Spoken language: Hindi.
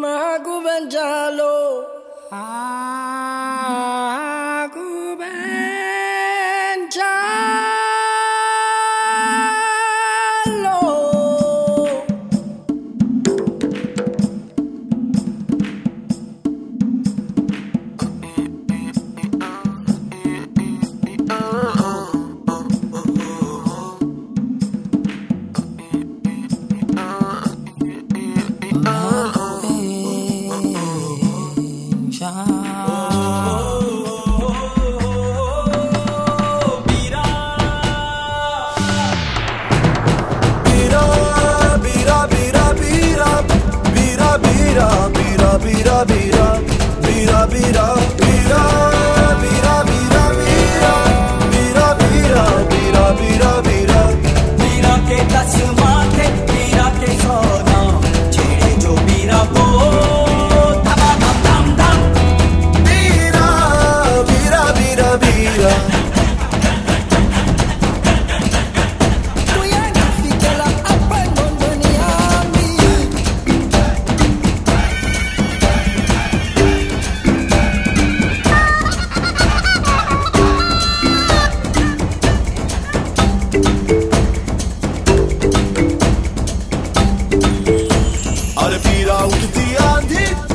Magu Benjalo. Magu Benjalo. Bira bira bira bira bira bira bira bira bira bira bira bira bira bira के 10 माथे bira के 100 नाम छेड़े जो bira को धम धम धम bira bira bira bira अरे पीरा उठती आंधी